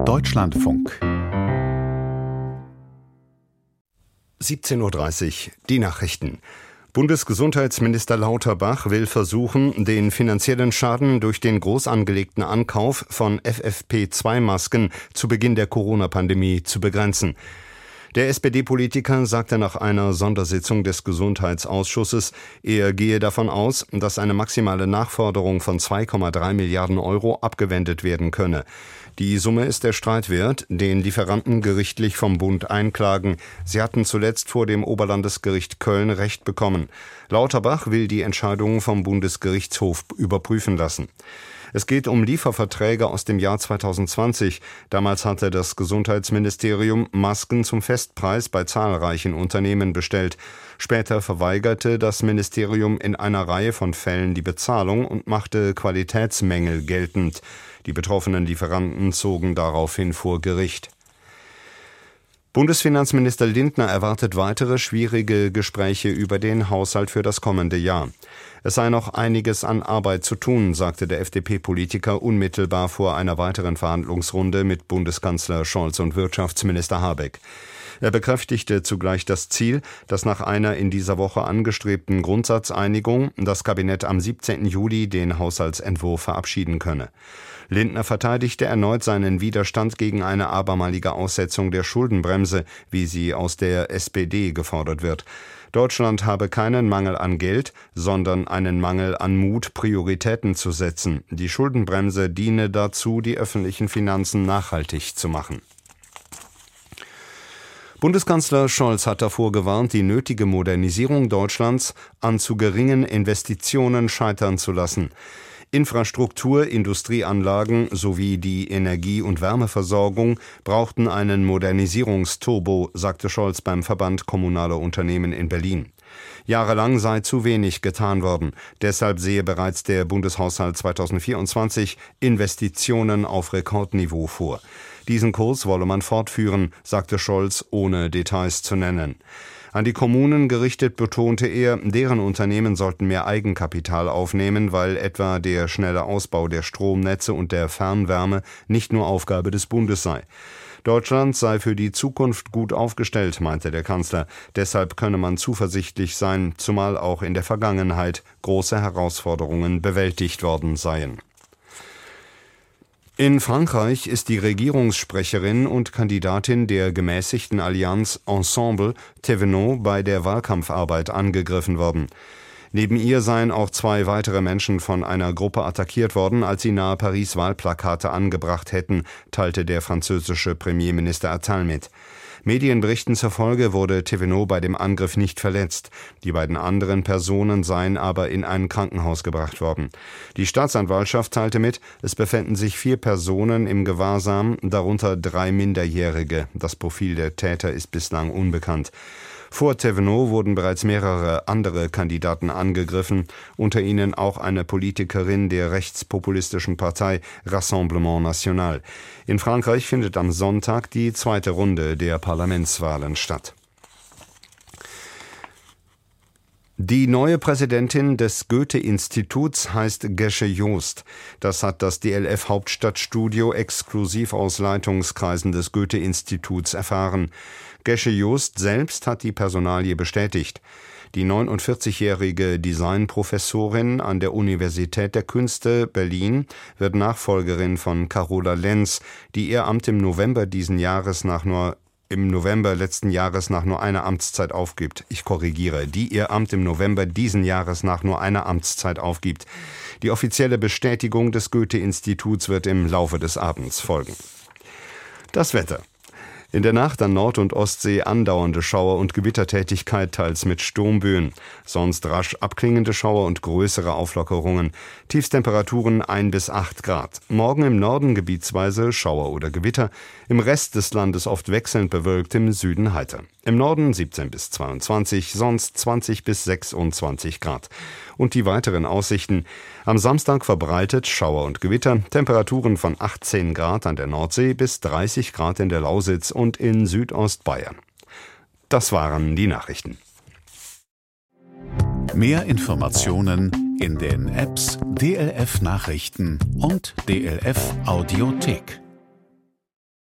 Deutschlandfunk 17:30 Uhr, die Nachrichten. Bundesgesundheitsminister Lauterbach will versuchen, den finanziellen Schaden durch den groß angelegten Ankauf von FFP2-Masken zu Beginn der Corona-Pandemie zu begrenzen. Der SPD-Politiker sagte nach einer Sondersitzung des Gesundheitsausschusses, er gehe davon aus, dass eine maximale Nachforderung von 2,3 Milliarden Euro abgewendet werden könne. Die Summe ist der Streit wert, den Lieferanten gerichtlich vom Bund einklagen. Sie hatten zuletzt vor dem Oberlandesgericht Köln Recht bekommen. Lauterbach will die Entscheidung vom Bundesgerichtshof überprüfen lassen. Es geht um Lieferverträge aus dem Jahr 2020. Damals hatte das Gesundheitsministerium Masken zum Festpreis bei zahlreichen Unternehmen bestellt. Später verweigerte das Ministerium in einer Reihe von Fällen die Bezahlung und machte Qualitätsmängel geltend. Die betroffenen Lieferanten zogen daraufhin vor Gericht. Bundesfinanzminister Lindner erwartet weitere schwierige Gespräche über den Haushalt für das kommende Jahr. Es sei noch einiges an Arbeit zu tun, sagte der FDP-Politiker unmittelbar vor einer weiteren Verhandlungsrunde mit Bundeskanzler Scholz und Wirtschaftsminister Habeck. Er bekräftigte zugleich das Ziel, dass nach einer in dieser Woche angestrebten Grundsatzeinigung das Kabinett am 17. Juli den Haushaltsentwurf verabschieden könne. Lindner verteidigte erneut seinen Widerstand gegen eine abermalige Aussetzung der Schuldenbremse, wie sie aus der SPD gefordert wird. Deutschland habe keinen Mangel an Geld, sondern einen Mangel an Mut, Prioritäten zu setzen. Die Schuldenbremse diene dazu, die öffentlichen Finanzen nachhaltig zu machen. Bundeskanzler Scholz hat davor gewarnt, die nötige Modernisierung Deutschlands an zu geringen Investitionen scheitern zu lassen. Infrastruktur, Industrieanlagen sowie die Energie- und Wärmeversorgung brauchten einen Modernisierungsturbo, sagte Scholz beim Verband Kommunaler Unternehmen in Berlin. Jahrelang sei zu wenig getan worden. Deshalb sehe bereits der Bundeshaushalt 2024 Investitionen auf Rekordniveau vor. Diesen Kurs wolle man fortführen, sagte Scholz, ohne Details zu nennen. An die Kommunen gerichtet betonte er, deren Unternehmen sollten mehr Eigenkapital aufnehmen, weil etwa der schnelle Ausbau der Stromnetze und der Fernwärme nicht nur Aufgabe des Bundes sei. Deutschland sei für die Zukunft gut aufgestellt, meinte der Kanzler. Deshalb könne man zuversichtlich sein, zumal auch in der Vergangenheit große Herausforderungen bewältigt worden seien. In Frankreich ist die Regierungssprecherin und Kandidatin der gemäßigten Allianz Ensemble, Thévenot, bei der Wahlkampfarbeit angegriffen worden. Neben ihr seien auch 2 weitere Menschen von einer Gruppe attackiert worden, als sie nahe Paris Wahlplakate angebracht hätten, teilte der französische Premierminister Attal mit. Medienberichten zufolge wurde Thévenot bei dem Angriff nicht verletzt. Die beiden anderen Personen seien aber in ein Krankenhaus gebracht worden. Die Staatsanwaltschaft teilte mit, es befänden sich 4 Personen im Gewahrsam, darunter 3 Minderjährige. Das Profil der Täter ist bislang unbekannt. Vor Thévenot wurden bereits mehrere andere Kandidaten angegriffen, unter ihnen auch eine Politikerin der rechtspopulistischen Partei Rassemblement National. In Frankreich findet am Sonntag die 2. Runde der Parlamentswahlen statt. Die neue Präsidentin des Goethe-Instituts heißt Gesche Joost. Das hat das DLF Hauptstadtstudio exklusiv aus Leitungskreisen des Goethe-Instituts erfahren. Gesche Joost selbst hat die Personalie bestätigt. Die 49-jährige Designprofessorin an der Universität der Künste Berlin wird Nachfolgerin von Carola Lenz, die ihr Amt im November letzten Jahres nach nur einer Amtszeit aufgibt. Die ihr Amt im November diesen Jahres nach nur einer Amtszeit aufgibt. Die offizielle Bestätigung des Goethe-Instituts wird im Laufe des Abends folgen. Das Wetter. In der Nacht an Nord- und Ostsee andauernde Schauer- und Gewittertätigkeit, teils mit Sturmböen. Sonst rasch abklingende Schauer und größere Auflockerungen. Tiefstemperaturen 1 bis 8 Grad. Morgen im Norden gebietsweise Schauer oder Gewitter. Im Rest des Landes oft wechselnd bewölkt, im Süden heiter. Im Norden 17 bis 22, sonst 20 bis 26 Grad. Und die weiteren Aussichten. Am Samstag verbreitet Schauer und Gewitter, Temperaturen von 18 Grad an der Nordsee bis 30 Grad in der Lausitz und in Südostbayern. Das waren die Nachrichten. Mehr Informationen in den Apps DLF Nachrichten und DLF Audiothek.